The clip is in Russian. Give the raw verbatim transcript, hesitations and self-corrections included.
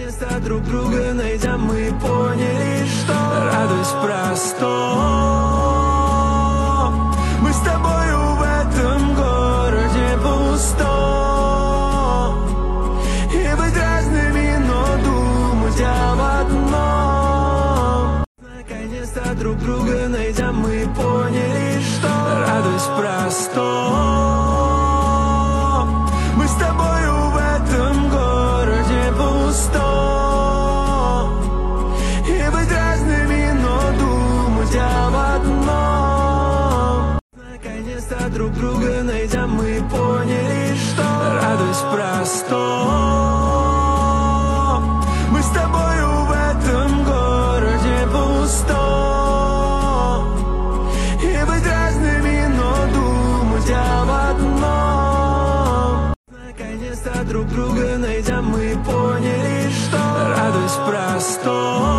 Наконец-то друг друга найдя, мы поняли, что радость простом. Мы с тобою в этом городе пустом. И быть разными, но думать об одном. Наконец-то друг друга найдя, мы поняли, что радость простом. Мы с тобою в этом городе пустом. И быть разными, но думать об одном. Наконец-то друг друга найдя, мы поняли, что радость простом. Мы с тобою в этом городе пустом. И быть разными, но думать об одном. Наконец-то друг друга найдя, мы поняли, что радость простом.